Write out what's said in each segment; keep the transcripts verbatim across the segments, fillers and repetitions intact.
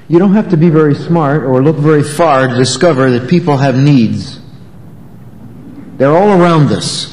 You don't have to be very smart or look very far to discover that people have needs. They're all around us.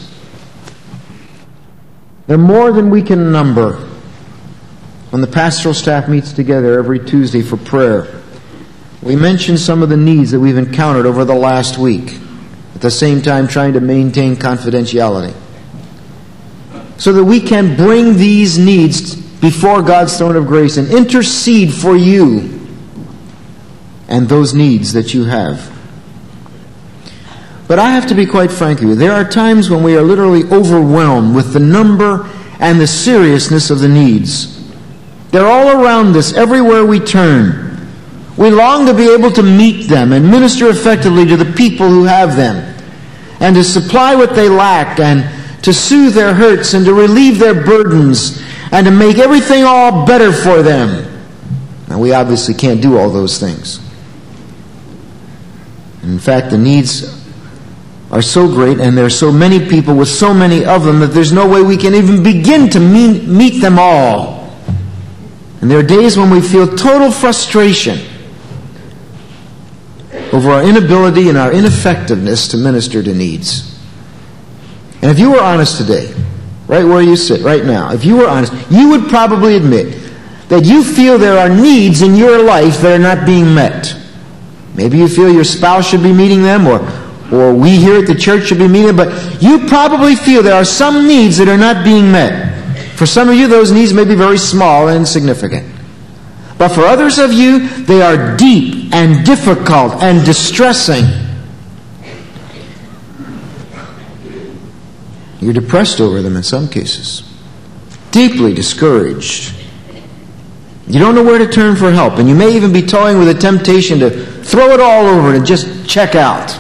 They're more than we can number. When the pastoral staff meets together every Tuesday for prayer, we mention some of the needs that we've encountered over the last week, at the same time trying to maintain confidentiality, so that we can bring these needs before God's throne of grace and intercede for you and those needs that you have. But I have to be quite frank with you. There are times when we are literally overwhelmed with the number and the seriousness of the needs. They're all around us, everywhere we turn. We long to be able to meet them and minister effectively to the people who have them, and to supply what they lack, and to soothe their hurts, and to relieve their burdens, and to make everything all better for them. Now, we obviously can't do all those things. In fact, the needs are so great, and there are so many people with so many of them, that there's no way we can even begin to meet, meet them all. And there are days when we feel total frustration over our inability and our ineffectiveness to minister to needs. And if you were honest today, right where you sit right now, if you were honest, you would probably admit that you feel there are needs in your life that are not being met. Maybe you feel your spouse should be meeting them, or, or we here at the church should be meeting them, but you probably feel there are some needs that are not being met. For some of you, those needs may be very small and insignificant. But for others of you, they are deep and difficult and distressing. You're depressed over them in some cases. Deeply discouraged. You don't know where to turn for help, and you may even be toying with a temptation to throw it all over and just check out.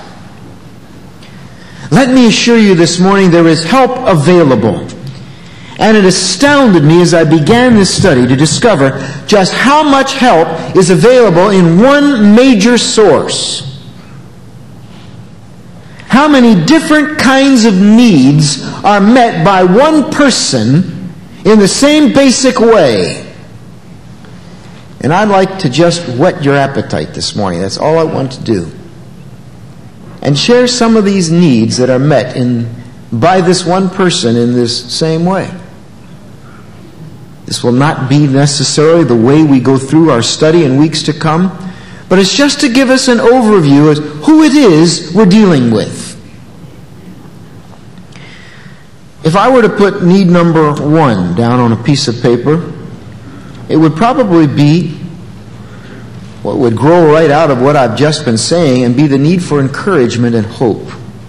Let me assure you this morning, there is help available. And it astounded me as I began this study to discover just how much help is available in one major source. How many different kinds of needs are met by one person in the same basic way. And I'd like to just whet your appetite this morning. That's all I want to do. And share some of these needs that are met in by this one person in this same way. This will not be necessarily the way we go through our study in weeks to come, but it's just to give us an overview of who it is we're dealing with. If I were to put need number one down on a piece of paper, it would probably be what would grow right out of what I've just been saying and be the need for encouragement and hope.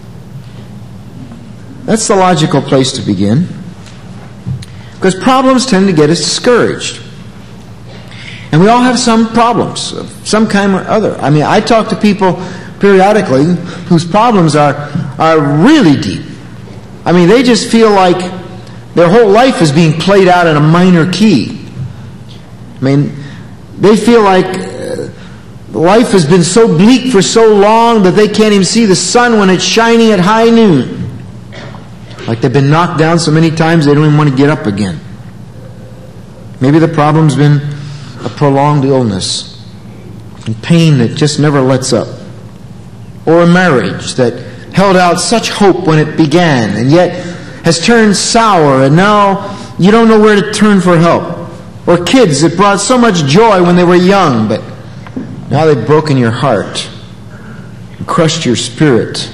That's the logical place to begin, because problems tend to get us discouraged. And we all have some problems of some kind or other. I mean, I talk to people periodically whose problems are, are really deep. I mean, they just feel like their whole life is being played out in a minor key. I mean, they feel like uh, life has been so bleak for so long that they can't even see the sun when it's shining at high noon. Like they've been knocked down so many times they don't even want to get up again. Maybe the problem's been a prolonged illness and pain that just never lets up. Or a marriage that held out such hope when it began and yet has turned sour, and now you don't know where to turn for help. Or kids that brought so much joy when they were young, but now they've broken your heart and crushed your spirit.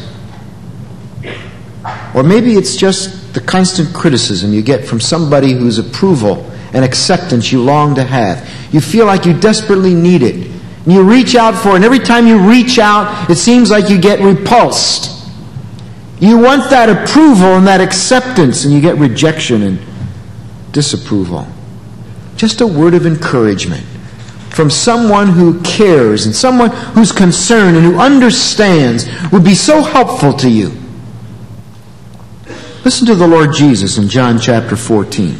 Or maybe it's just the constant criticism you get from somebody whose approval and acceptance you long to have. You feel like you desperately need it. And you reach out for it, and every time you reach out, it seems like you get repulsed. You want that approval and that acceptance, and you get rejection and disapproval. Just a word of encouragement from someone who cares and someone who's concerned and who understands would be so helpful to you. Listen to the Lord Jesus in John chapter fourteen.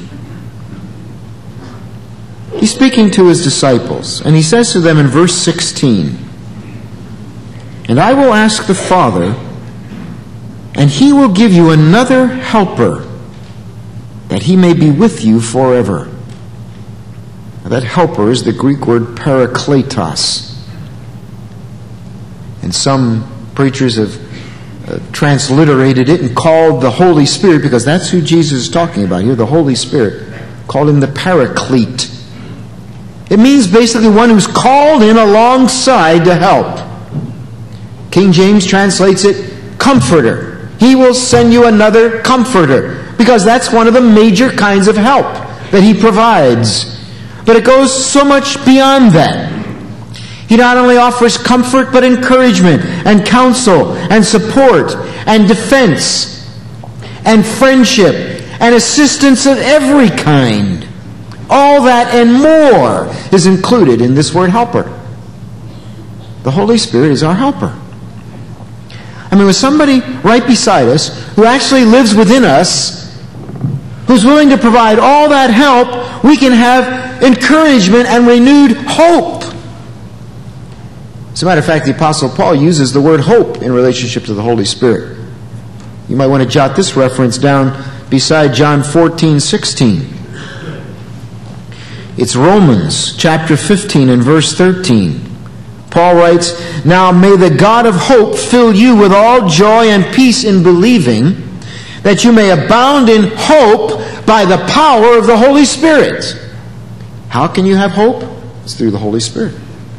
He's speaking to his disciples, and he says to them in verse sixteen, "And I will ask the Father, and he will give you another helper, that he may be with you forever, Now, that helper is the Greek word parakletos. And some preachers have uh, transliterated it and called the Holy Spirit, because that's who Jesus is talking about here, the Holy Spirit. Called him the Paraclete. It means basically one who's called in alongside to help. King James translates it Comforter. He will send you another Comforter, because that's one of the major kinds of help that He provides. But it goes so much beyond that. He not only offers comfort, but encouragement and counsel and support and defense and friendship and assistance of every kind. All that and more is included in this word helper. The Holy Spirit is our helper. I mean, with somebody right beside us who actually lives within us, who's willing to provide all that help, we can have encouragement and renewed hope. As a matter of fact, the Apostle Paul uses the word hope in relationship to the Holy Spirit. You might want to jot this reference down beside John fourteen sixteen. It's Romans chapter fifteen and verse thirteen. Paul writes, "Now may the God of hope fill you with all joy and peace in believing, that you may abound in hope by the power of the Holy Spirit." How can you have hope? It's through the Holy Spirit.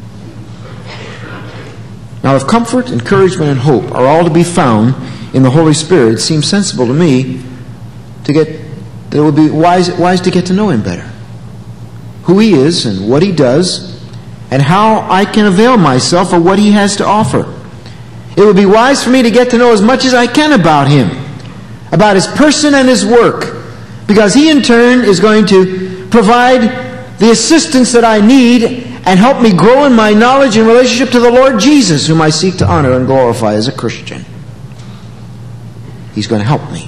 Now, if comfort, encouragement, and hope are all to be found in the Holy Spirit, it seems sensible to me to get that it would be wise, wise to get to know Him better. Who He is and what He does, and how I can avail myself of what He has to offer. It would be wise for me to get to know as much as I can about Him, about His person and His work, because He in turn is going to provide the assistance that I need and help me grow in my knowledge and relationship to the Lord Jesus, whom I seek to honor and glorify as a Christian. He's going to help me.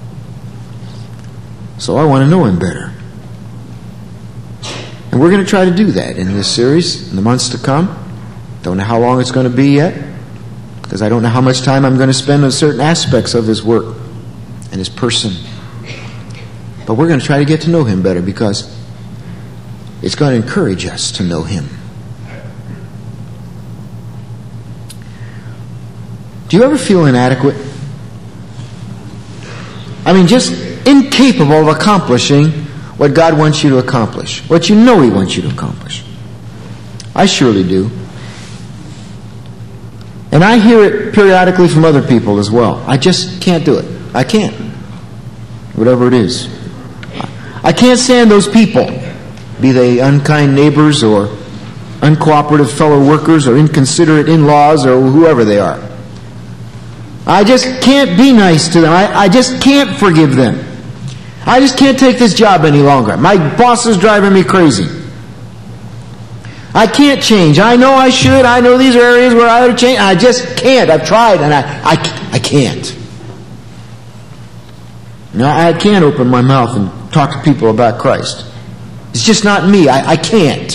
So I want to know Him better. And we're going to try to do that in this series in the months to come. Don't know how long it's going to be yet, because I don't know how much time I'm going to spend on certain aspects of His work and His person. But we're going to try to get to know Him better, because it's going to encourage us to know Him. Do you ever feel inadequate? I mean, just incapable of accomplishing what God wants you to accomplish, what you know He wants you to accomplish. I surely do. And I hear it periodically from other people as well. I just can't do it. I can't. Whatever it is. I can't stand those people, be they unkind neighbors or uncooperative fellow workers or inconsiderate in-laws or whoever they are. I just can't be nice to them. I, I just can't forgive them. I just can't take this job any longer. My boss is driving me crazy. I can't change. I know I should. I know these are areas where I ought to change. I just can't. I've tried and I, I, I can't. No, I can't open my mouth and talk to people about Christ. It's just not me. I, I can't.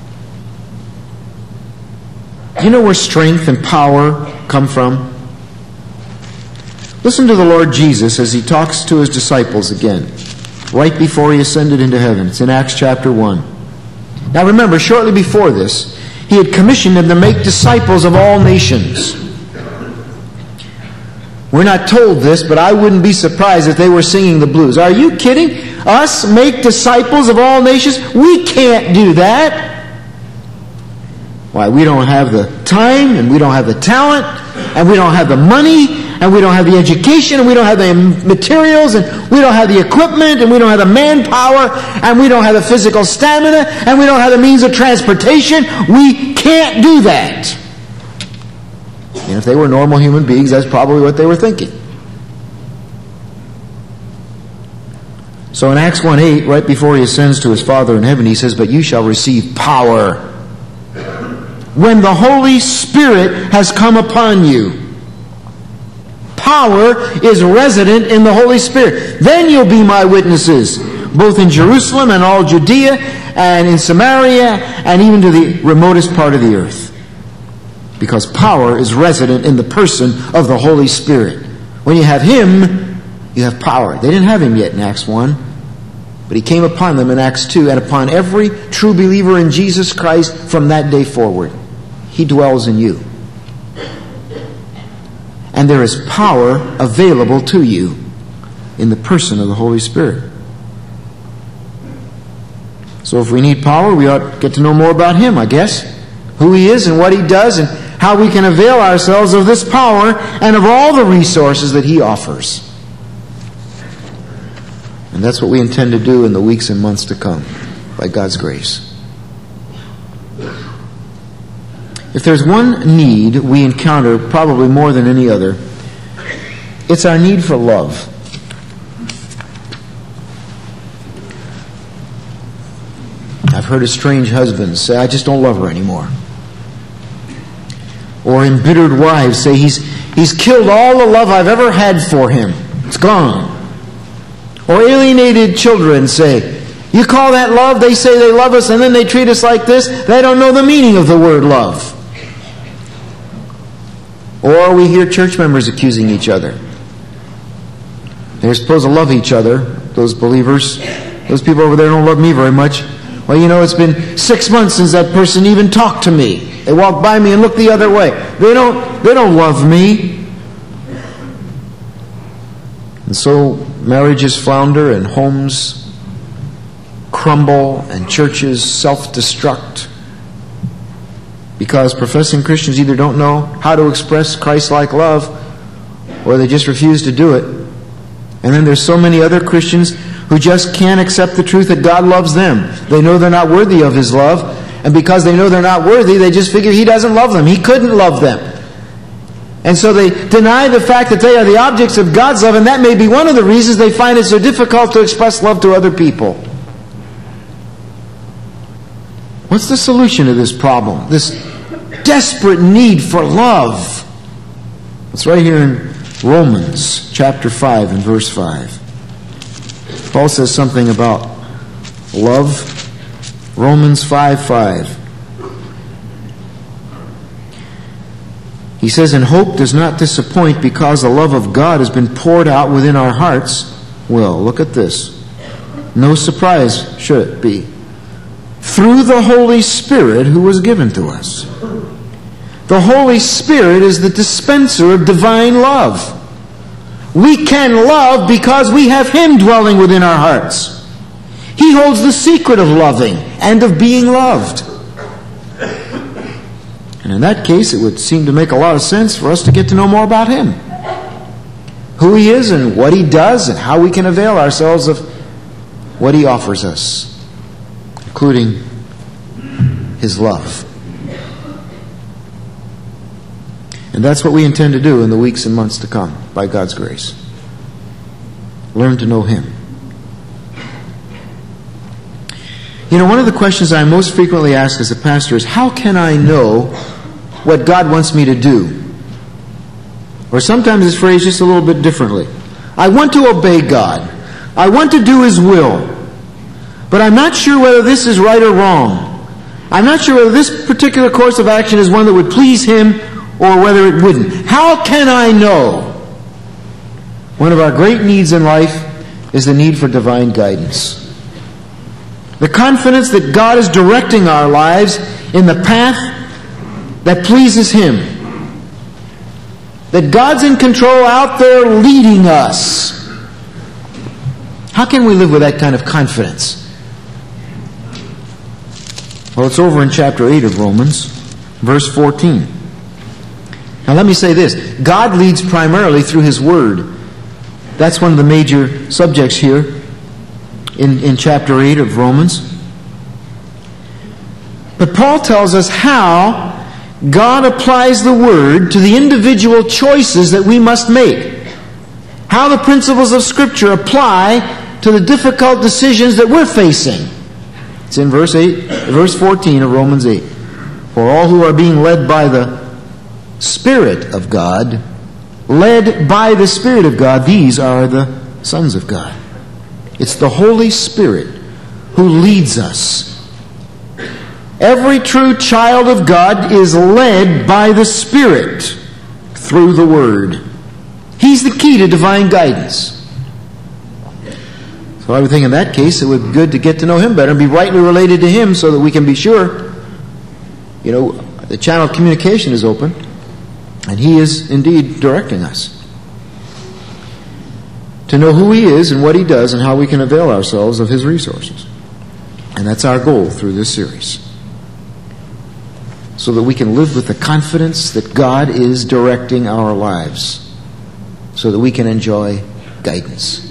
You know where strength and power come from? Listen to the Lord Jesus as He talks to His disciples again, right before He ascended into heaven. It's in Acts chapter one. Now remember, shortly before this, He had commissioned them to make disciples of all nations. We're not told this, but I wouldn't be surprised if they were singing the blues. Are you kidding? Us make disciples of all nations? We can't do that. Why? We don't have the time, and we don't have the talent, and we don't have the money, and we don't have the education, and we don't have the materials, and we don't have the equipment, and we don't have the manpower, and we don't have the physical stamina, and we don't have the means of transportation. We can't do that. And if they were normal human beings, that's probably what they were thinking. So in Acts one eight, right before He ascends to His Father in heaven, He says, "But you shall receive power when the Holy Spirit has come upon you." Power is resident in the Holy Spirit. Then you'll be my witnesses, both in Jerusalem and all Judea and in Samaria and even to the remotest part of the earth. Because power is resident in the person of the Holy Spirit. When you have Him, you have power. They didn't have Him yet in Acts one. But he came upon them in Acts two, and upon every true believer in Jesus Christ from that day forward. He dwells in you. And there is power available to you in the person of the Holy Spirit. So if we need power, we ought to get to know more about Him, I guess. Who He is and what He does and how we can avail ourselves of this power and of all the resources that He offers. And that's what we intend to do in the weeks and months to come, by God's grace. If there's one need we encounter probably more than any other, it's our need for love. I've heard estranged husbands say, I just don't love her anymore. Or embittered wives say, he's, he's killed all the love I've ever had for him. It's gone. Or alienated children say, you call that love? They say they love us and then they treat us like this. They don't know the meaning of the word love. Or we hear church members accusing each other. They're supposed to love each other, those believers. Those people over there don't love me very much. Well, you know, it's been six months since that person even talked to me. They walk by me and look the other way. They don't, they don't love me. And so marriages flounder and homes crumble and churches self-destruct because professing Christians either don't know how to express Christ-like love or they just refuse to do it. And then there's so many other Christians who just can't accept the truth that God loves them. They know they're not worthy of His love, and because they know they're not worthy, they just figure He doesn't love them. He couldn't love them. And so they deny the fact that they are the objects of God's love, and that may be one of the reasons they find it so difficult to express love to other people. What's the solution to this problem? This desperate need for love. It's right here in Romans chapter five and verse five. Paul says something about love. Romans five five. He says, and hope does not disappoint because the love of God has been poured out within our hearts. Well, look at this. No surprise should it be. Through the Holy Spirit who was given to us. The Holy Spirit is the dispenser of divine love. We can love because we have Him dwelling within our hearts. He holds the secret of loving and of being loved. And in that case, it would seem to make a lot of sense for us to get to know more about Him. Who He is and what He does and how we can avail ourselves of what He offers us, including His love. And that's what we intend to do in the weeks and months to come, by God's grace. Learn to know Him. You know, one of the questions I most frequently ask as a pastor is, how can I know what God wants me to do? Or sometimes it's phrased just a little bit differently. I want to obey God. I want to do His will. But I'm not sure whether this is right or wrong. I'm not sure whether this particular course of action is one that would please Him or whether it wouldn't. How can I know? One of our great needs in life is the need for divine guidance. The confidence that God is directing our lives in the path that pleases Him. That God's in control out there leading us. How can we live with that kind of confidence? Well, it's over in chapter eight of Romans, verse fourteen. Now let me say this. God leads primarily through His Word. That's one of the major subjects here in, in chapter eight of Romans. But Paul tells us how God applies the Word to the individual choices that we must make. How the principles of Scripture apply to the difficult decisions that we're facing. It's in verse eight, verse fourteen of Romans eight. For all who are being led by the Spirit of God, led by the Spirit of God, these are the sons of God. It's the Holy Spirit who leads us. Every true child of God is led by the Spirit through the Word. He's the key to divine guidance. So Well, I would think in that case it would be good to get to know Him better and be rightly related to Him so that we can be sure, you know, the channel of communication is open and He is indeed directing us. To know who He is and what He does and how we can avail ourselves of His resources. And that's our goal through this series. So that we can live with the confidence that God is directing our lives. So that we can enjoy guidance.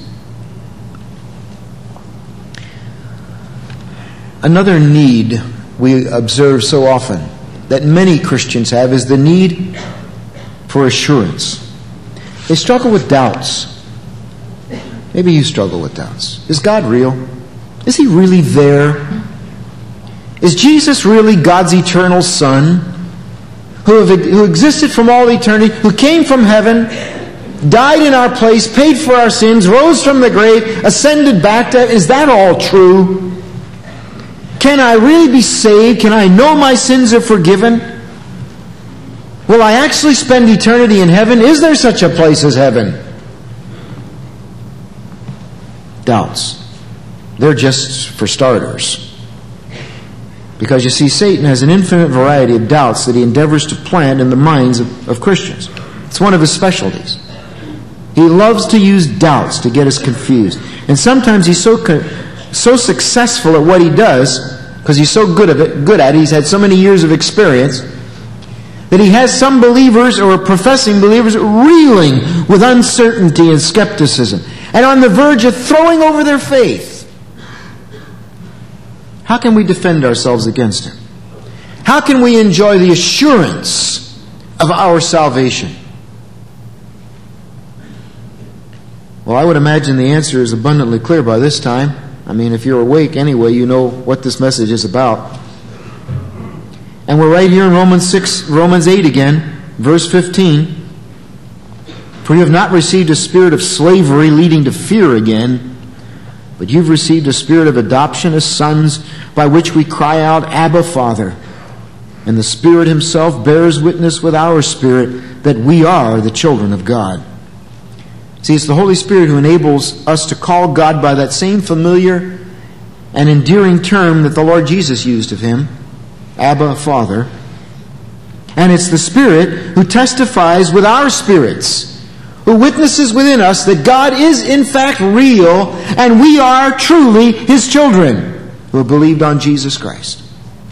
Another need we observe so often that many Christians have is the need for assurance. They struggle with doubts. Maybe you struggle with doubts. Is God real? Is He really there? Is Jesus really God's eternal Son, who, have, who existed from all eternity, who came from heaven, died in our place, paid for our sins, rose from the grave, ascended back to... Is that all true? Can I really be saved? Can I know my sins are forgiven? Will I actually spend eternity in heaven? Is there such a place as heaven? Doubts. They're just for starters. Because you see, Satan has an infinite variety of doubts that he endeavors to plant in the minds of, of Christians. It's one of his specialties. He loves to use doubts to get us confused. And sometimes he's so so successful at what he does, because he's so good at it, good at it, he's had so many years of experience, that he has some believers or professing believers reeling with uncertainty and skepticism, and on the verge of throwing over their faith. How can we defend ourselves against him? How can we enjoy the assurance of our salvation? Well, I would imagine the answer is abundantly clear by this time. I mean, if you're awake anyway, you know what this message is about. And we're right here in Romans six, Romans eight again, verse fifteen. For you have not received a spirit of slavery leading to fear again, but you've received a spirit of adoption as sons, by which we cry out, Abba, Father. And the Spirit Himself bears witness with our spirit that we are the children of God. See, it's the Holy Spirit who enables us to call God by that same familiar and endearing term that the Lord Jesus used of Him, Abba, Father. And it's the Spirit who testifies with our spirits, who witnesses within us that God is in fact real and we are truly His children who have believed on Jesus Christ.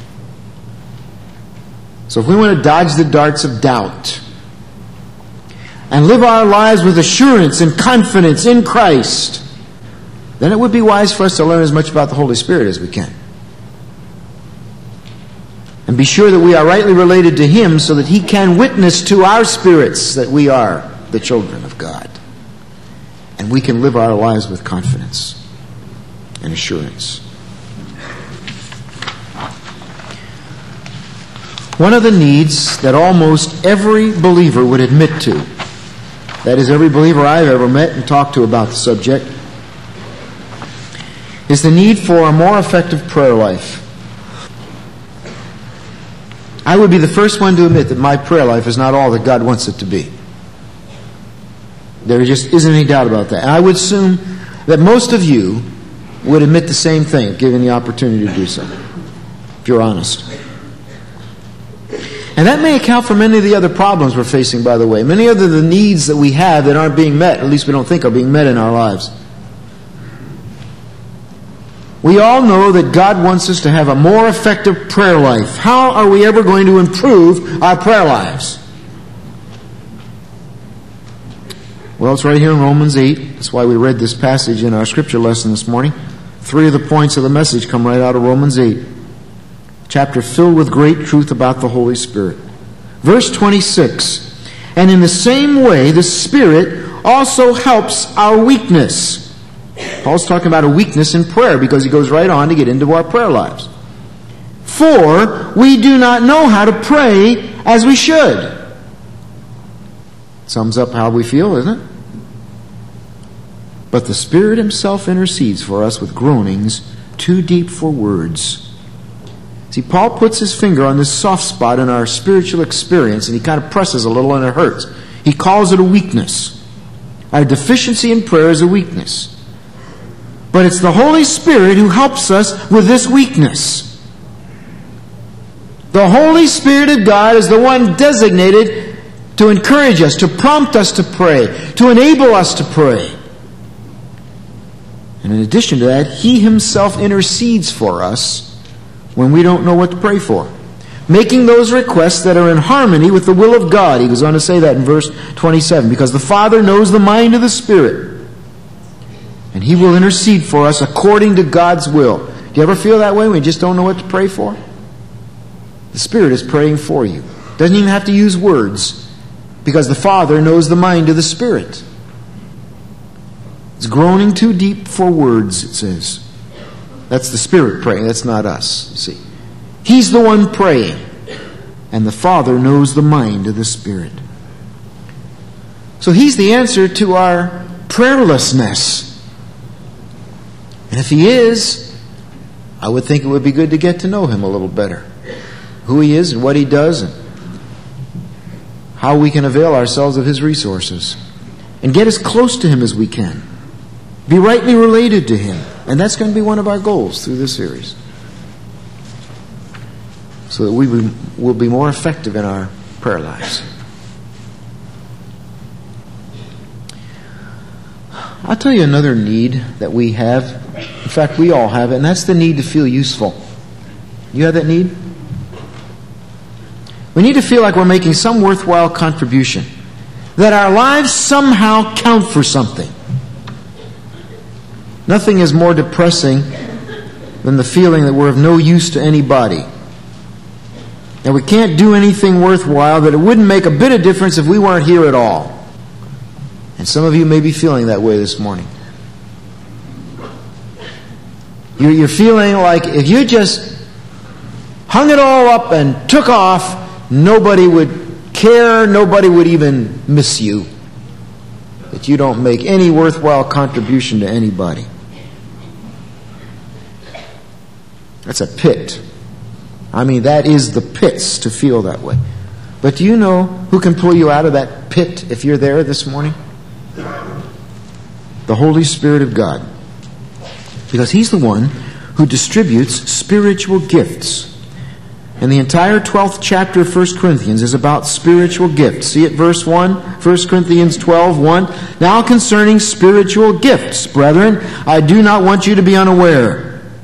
So if we want to dodge the darts of doubt and live our lives with assurance and confidence in Christ, then it would be wise for us to learn as much about the Holy Spirit as we can. And be sure that we are rightly related to Him so that He can witness to our spirits that we are the children of God. And we can live our lives with confidence and assurance. One of the needs that almost every believer would admit to, that is, every believer I've ever met and talked to about the subject, is the need for a more effective prayer life. I would be the first one to admit that my prayer life is not all that God wants it to be. There just isn't any doubt about that. And I would assume that most of you would admit the same thing, given the opportunity to do so, if you're honest. And that may account for many of the other problems we're facing, by the way. Many of the needs that we have that aren't being met, at least we don't think are being met in our lives. We all know that God wants us to have a more effective prayer life. How are we ever going to improve our prayer lives? Well, it's right here in Romans eight. That's why we read this passage in our scripture lesson this morning. Three of the points of the message come right out of Romans eight. Chapter filled with great truth about the Holy Spirit. Verse twenty-six. And in the same way, the Spirit also helps our weakness. Paul's talking about a weakness in prayer because he goes right on to get into our prayer lives. For we do not know how to pray as we should. Sums up how we feel, isn't it? But the Spirit Himself intercedes for us with groanings too deep for words. See, Paul puts his finger on this soft spot in our spiritual experience, and he kind of presses a little and it hurts. He calls it a weakness. Our deficiency in prayer is a weakness. But it's the Holy Spirit who helps us with this weakness. The Holy Spirit of God is the one designated to encourage us, to prompt us to pray, to enable us to pray. And in addition to that, He Himself intercedes for us when we don't know what to pray for, making those requests that are in harmony with the will of God. He goes on to say that in verse twenty-seven, because the Father knows the mind of the Spirit, and He will intercede for us according to God's will. Do you ever feel that way when you just don't know what to pray for? The Spirit is praying for you. Doesn't even have to use words, because the Father knows the mind of the Spirit. It's groaning too deep for words, it says. That's the Spirit praying. That's not us, you see. He's the one praying. And the Father knows the mind of the Spirit. So He's the answer to our prayerlessness. And if He is, I would think it would be good to get to know Him a little better. Who He is and what He does and how we can avail ourselves of His resources. And get as close to Him as we can. Be rightly related to Him. And that's going to be one of our goals through this series. So that we will be more effective in our prayer lives. I'll tell you another need that we have. In fact, we all have it, and that's the need to feel useful. You have that need? We need to feel like we're making some worthwhile contribution. That our lives somehow count for something. Nothing is more depressing than the feeling that we're of no use to anybody. And we can't do anything worthwhile, that it wouldn't make a bit of difference if we weren't here at all. And some of you may be feeling that way this morning. You're feeling like if you just hung it all up and took off, nobody would care, nobody would even miss you. That you don't make any worthwhile contribution to anybody. That's a pit. I mean, that is the pits to feel that way. But do you know who can pull you out of that pit if you're there this morning? The Holy Spirit of God. Because He's the one who distributes spiritual gifts. And the entire twelfth chapter of First Corinthians is about spiritual gifts. See it, verse one, First Corinthians twelve, one. Now concerning spiritual gifts, brethren, I do not want you to be unaware.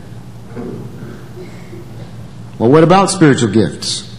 Well, what about spiritual gifts?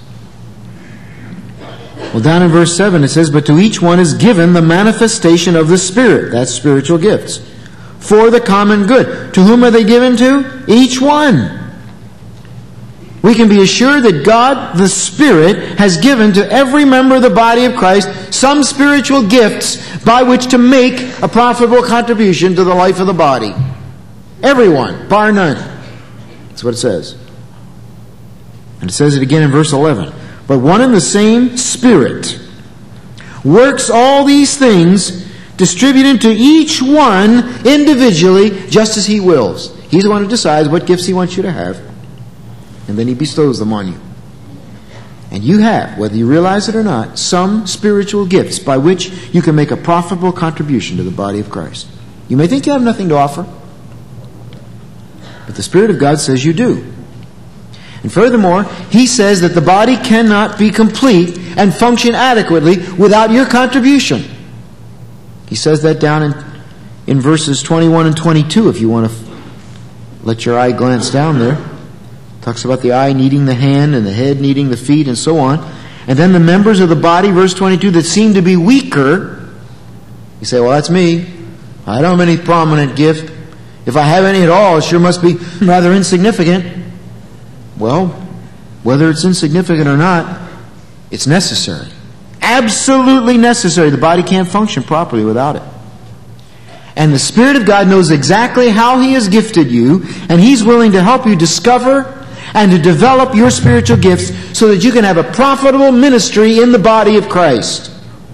Well, down in verse seven it says, but to each one is given the manifestation of the Spirit. That's spiritual gifts. For the common good. To whom are they given to? Each one. We can be assured that God, the Spirit, has given to every member of the body of Christ some spiritual gifts by which to make a profitable contribution to the life of the body. Everyone, bar none. That's what it says. And it says it again in verse eleven. But one and the same Spirit works all these things, distributing to each one individually just as He wills. He's the one who decides what gifts He wants you to have. And then He bestows them on you. And you have, whether you realize it or not, some spiritual gifts by which you can make a profitable contribution to the body of Christ. You may think you have nothing to offer, but the Spirit of God says you do. And furthermore, He says that the body cannot be complete and function adequately without your contribution. He says that down in, in verses twenty-one and twenty-two, if you want to f- let your eye glance down there. Talks about the eye needing the hand and the head needing the feet and so on. And then the members of the body, verse twenty-two, that seem to be weaker. You say, well, that's me. I don't have any prominent gift. If I have any at all, it sure must be rather insignificant. Well, whether it's insignificant or not, it's necessary. Absolutely necessary. The body can't function properly without it. And the Spirit of God knows exactly how He has gifted you, and He's willing to help you discover and to develop your spiritual gifts so that you can have a profitable ministry in the body of Christ.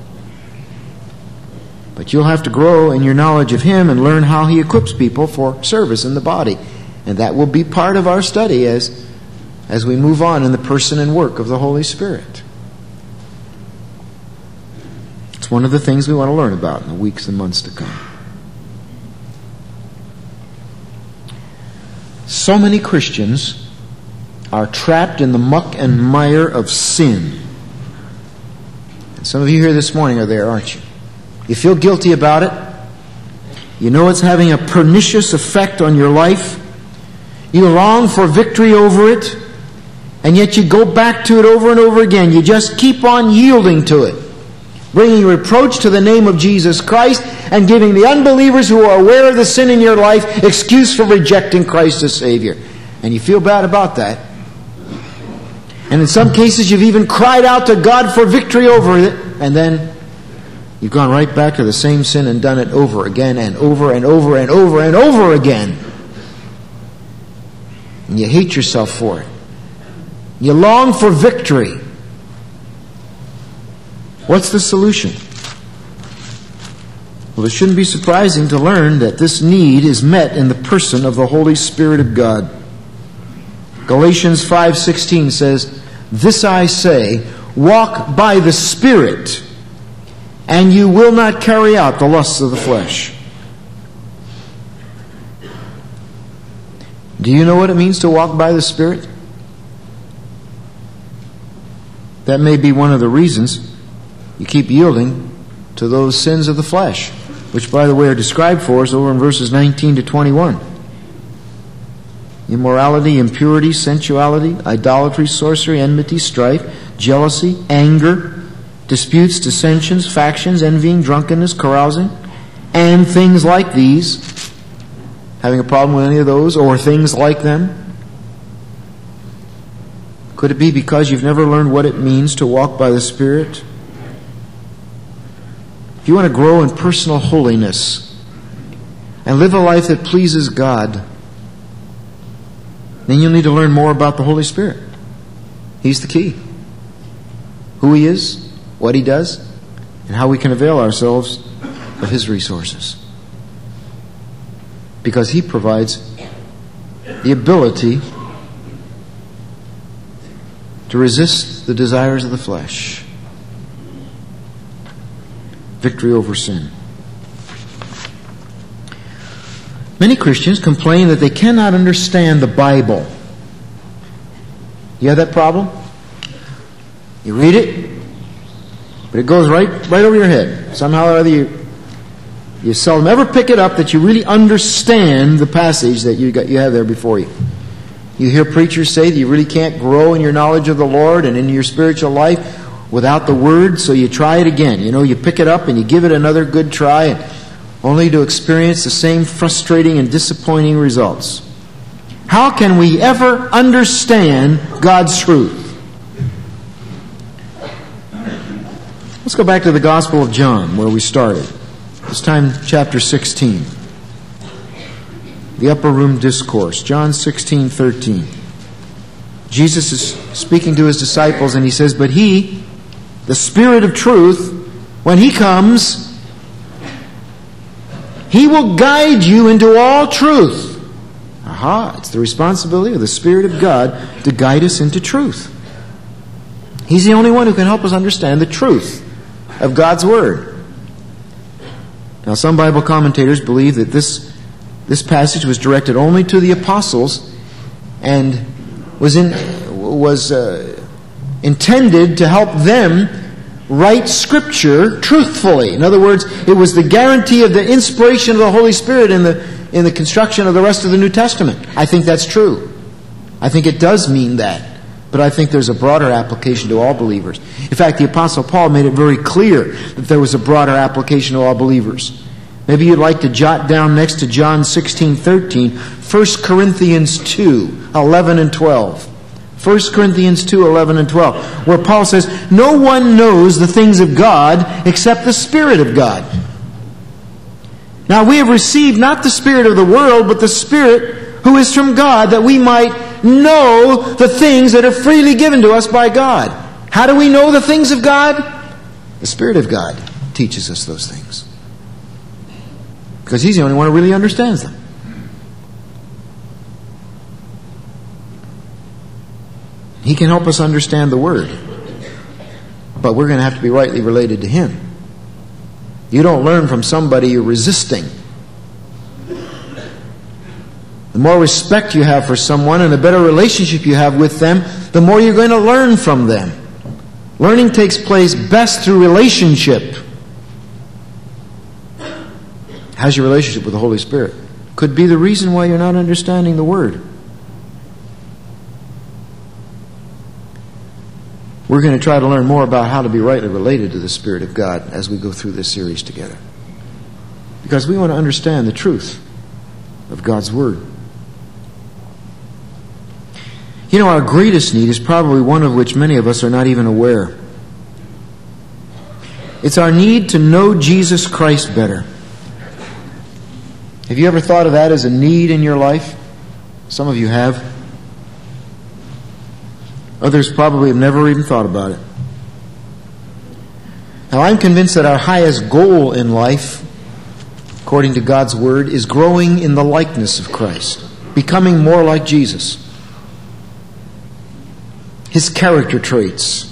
But you'll have to grow in your knowledge of Him and learn how He equips people for service in the body. And that will be part of our study as, as we move on in the person and work of the Holy Spirit. It's one of the things we want to learn about in the weeks and months to come. So many Christians are trapped in the muck and mire of sin. And some of you here this morning are there, aren't you? You feel guilty about it. You know it's having a pernicious effect on your life. You long for victory over it, and yet you go back to it over and over again. You just keep on yielding to it, bringing reproach to the name of Jesus Christ and giving the unbelievers who are aware of the sin in your life excuse for rejecting Christ as Savior. And you feel bad about that. And in some cases you've even cried out to God for victory over it, and then you've gone right back to the same sin and done it over again and over and over and over and over again. And you hate yourself for it. You long for victory. What's the solution? Well, it shouldn't be surprising to learn that this need is met in the person of the Holy Spirit of God. Galatians five sixteen says, "This I say, walk by the Spirit, and you will not carry out the lusts of the flesh." Do you know what it means to walk by the Spirit? That may be one of the reasons you keep yielding to those sins of the flesh, which, by the way, are described for us over in verses nineteen to twenty-one. Immorality, impurity, sensuality, idolatry, sorcery, enmity, strife, jealousy, anger, disputes, dissensions, factions, envying, drunkenness, carousing, and things like these. Having a problem with any of those or things like them? Could it be because you've never learned what it means to walk by the Spirit? If you want to grow in personal holiness and live a life that pleases God, then you'll need to learn more about the Holy Spirit. He's the key. Who He is, what He does, and how we can avail ourselves of His resources. Because He provides the ability to resist the desires of the flesh. Victory over sin. Many Christians complain that they cannot understand the Bible. You have that problem? You read it, but it goes right, right over your head. Somehow or other you, you seldom ever pick it up that you really understand the passage that you got, you have there before you. You hear preachers say that you really can't grow in your knowledge of the Lord and in your spiritual life without the Word, so you try it again. You know, you pick it up and you give it another good try, and only to experience the same frustrating and disappointing results. How can we ever understand God's truth? Let's go back to the Gospel of John, where we started. This time, chapter sixteen. The Upper Room Discourse, John sixteen thirteen. Jesus is speaking to His disciples, and He says, "But He, the Spirit of truth, when He comes, He will guide you into all truth." Aha, it's the responsibility of the Spirit of God to guide us into truth. He's the only one who can help us understand the truth of God's Word. Now, some Bible commentators believe that this, this passage was directed only to the apostles and was, in, was uh, intended to help them write Scripture truthfully. In other words, it was the guarantee of the inspiration of the Holy Spirit in the, in the construction of the rest of the New Testament. I think that's true. I think it does mean that. But I think there's a broader application to all believers. In fact, the Apostle Paul made it very clear that there was a broader application to all believers. Maybe you'd like to jot down next to John sixteen thirteen, First Corinthians two eleven and twelve. First Corinthians two eleven and twelve, where Paul says, "No one knows the things of God except the Spirit of God. Now we have received not the spirit of the world, but the Spirit who is from God, that we might know the things that are freely given to us by God." How do we know the things of God? The Spirit of God teaches us those things. Because He's the only one who really understands them. He can help us understand the Word. But we're going to have to be rightly related to Him. You don't learn from somebody you're resisting. The more respect you have for someone and the better relationship you have with them, the more you're going to learn from them. Learning takes place best through relationship. How's your relationship with the Holy Spirit? Could be the reason why you're not understanding the Word. We're going to try to learn more about how to be rightly related to the Spirit of God as we go through this series together. Because we want to understand the truth of God's Word. You know, our greatest need is probably one of which many of us are not even aware. It's our need to know Jesus Christ better. Have you ever thought of that as a need in your life? Some of you have. Others probably have never even thought about it. Now, I'm convinced that our highest goal in life, according to God's Word, is growing in the likeness of Christ, becoming more like Jesus. His character traits.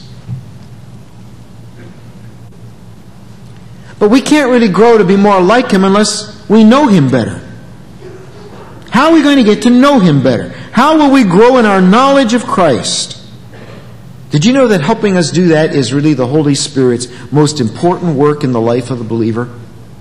But we can't really grow to be more like Him unless we know Him better. How are we going to get to know Him better? How will we grow in our knowledge of Christ? Did you know that helping us do that is really the Holy Spirit's most important work in the life of the believer?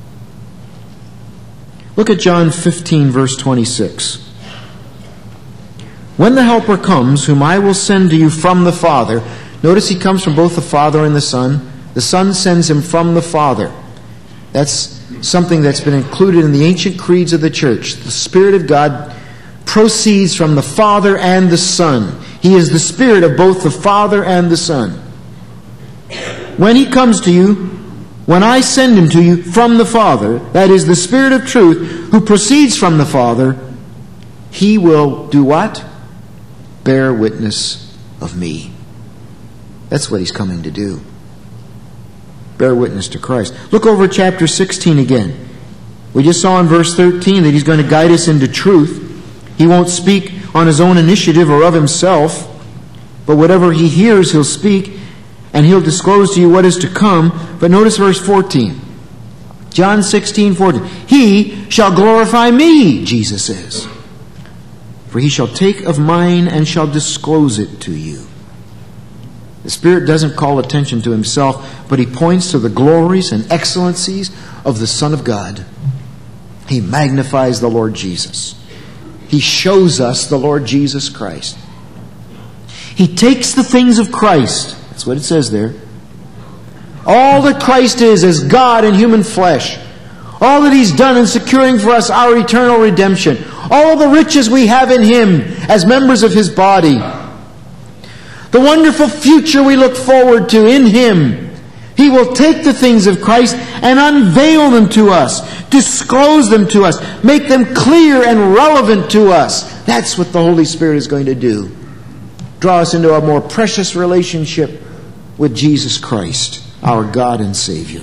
Look at John fifteen, verse twenty-six. When the Helper comes, whom I will send to you from the Father, notice He comes from both the Father and the Son. The Son sends Him from the Father. That's something that's been included in the ancient creeds of the church. The Spirit of God proceeds from the Father and the Son. He is the Spirit of both the Father and the Son. When He comes to you, when I send Him to you from the Father, that is the Spirit of truth, who proceeds from the Father, He will do what? Bear witness of me. That's what He's coming to do. Bear witness to Christ. Look over at chapter sixteen again. We just saw in verse thirteen that He's going to guide us into truth. He won't speak on His own initiative or of Himself, but whatever He hears, He'll speak, and He'll disclose to you what is to come. But notice verse fourteen. John sixteen, fourteen. He shall glorify me, Jesus says. For He shall take of mine and shall disclose it to you. The Spirit doesn't call attention to Himself, but He points to the glories and excellencies of the Son of God. He magnifies the Lord Jesus. He shows us the Lord Jesus Christ. He takes the things of Christ. That's what it says there. All that Christ is as God in human flesh. All that He's done in securing for us our eternal redemption. All the riches we have in Him as members of His body. The wonderful future we look forward to in Him. He will take the things of Christ and unveil them to us. Disclose them to us. Make them clear and relevant to us. That's what the Holy Spirit is going to do. Draw us into a more precious relationship with Jesus Christ, our God and Savior.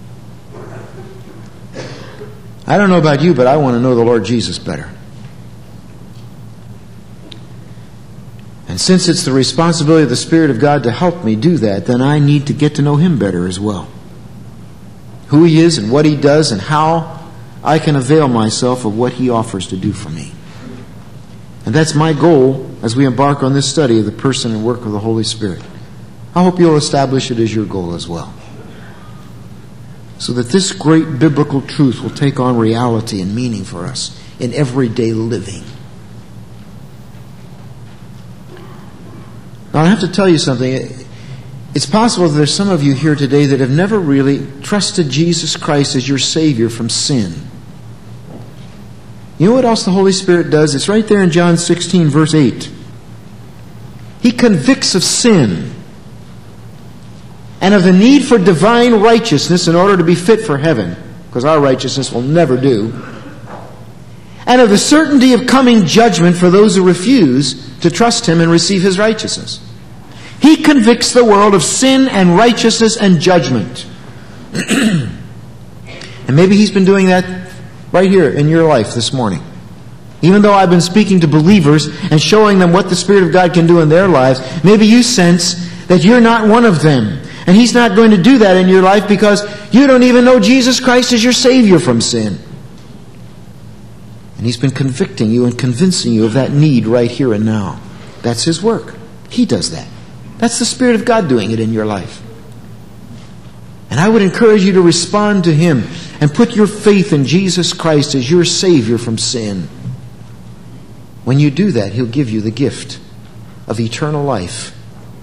I don't know about you, but I want to know the Lord Jesus better. And since it's the responsibility of the Spirit of God to help me do that, then I need to get to know Him better as well. Who He is and what He does and how I can avail myself of what He offers to do for me. And that's my goal as we embark on this study of the person and work of the Holy Spirit. I hope you'll establish it as your goal as well. So that this great biblical truth will take on reality and meaning for us in everyday living. Now I have to tell you something. It's possible that there's some of you here today that have never really trusted Jesus Christ as your Savior from sin. You know what else the Holy Spirit does? It's right there in John sixteen, verse eight. He convicts of sin and of the need for divine righteousness in order to be fit for heaven, because our righteousness will never do, and of the certainty of coming judgment for those who refuse to trust Him and receive His righteousness. He convicts the world of sin and righteousness and judgment. And maybe He's been doing that right here in your life this morning. Even though I've been speaking to believers and showing them what the Spirit of God can do in their lives, maybe you sense that you're not one of them. And He's not going to do that in your life because you don't even know Jesus Christ as your Savior from sin. And He's been convicting you and convincing you of that need right here and now. That's His work. He does that. That's the Spirit of God doing it in your life. And I would encourage you to respond to Him and put your faith in Jesus Christ as your Savior from sin. When you do that, He'll give you the gift of eternal life.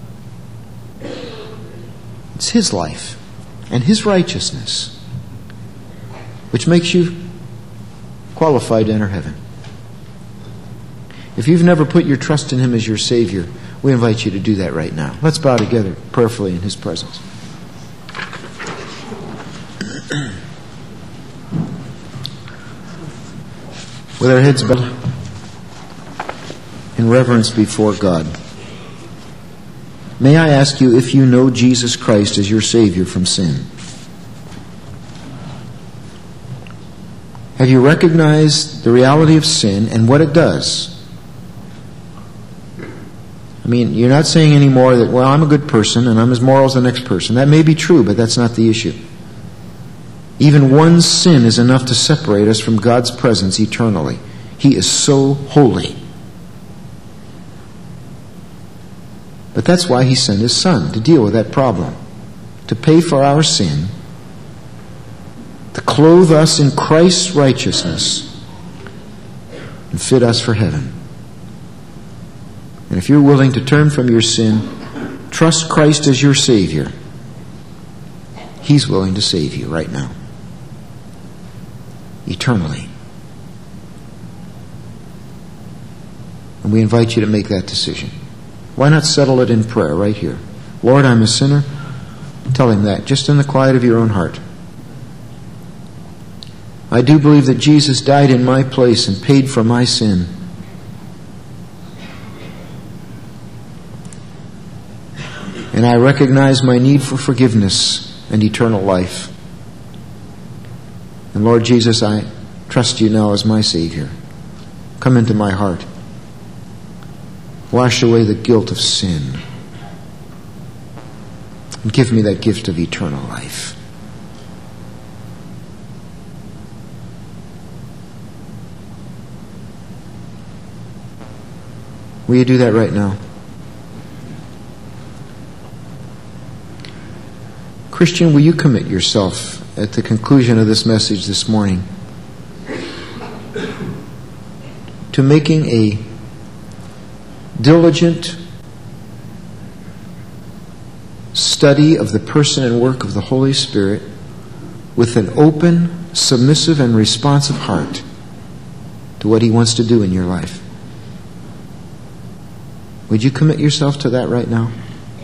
It's His life and His righteousness which makes you qualified to enter heaven. If you've never put your trust in Him as your Savior, we invite you to do that right now. Let's bow together prayerfully in His presence. With our heads bowed in reverence before God, may I ask you if you know Jesus Christ as your Savior from sin? Have you recognized the reality of sin and what it does? I mean, you're not saying anymore that, well, I'm a good person and I'm as moral as the next person. That may be true, but that's not the issue. Even one sin is enough to separate us from God's presence eternally. He is so holy. But that's why He sent His Son, to deal with that problem, to pay for our sin, to clothe us in Christ's righteousness, and fit us for heaven. And if you're willing to turn from your sin, trust Christ as your Savior, He's willing to save you right now, eternally. And we invite you to make that decision. Why not settle it in prayer right here? Lord, I'm a sinner. Tell Him that, just in the quiet of your own heart. I do believe that Jesus died in my place and paid for my sin. And I recognize my need for forgiveness and eternal life. And Lord Jesus, I trust You now as my Savior. Come into my heart. Wash away the guilt of sin. And give me that gift of eternal life. Will you do that right now? Christian, will you commit yourself at the conclusion of this message this morning to making a diligent study of the person and work of the Holy Spirit with an open, submissive, and responsive heart to what He wants to do in your life? Would you commit yourself to that right now?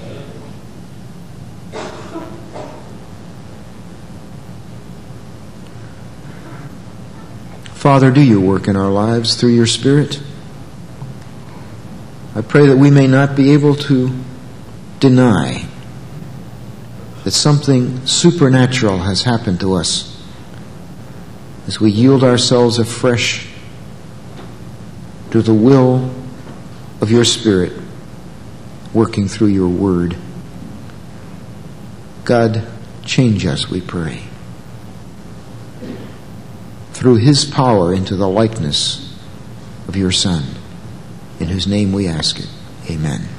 Father, do Your work in our lives through Your Spirit. I pray that we may not be able to deny that something supernatural has happened to us as we yield ourselves afresh to the will of Your Spirit working through Your Word. God, change us, we pray, through His power into the likeness of Your Son, in whose name we ask it. Amen.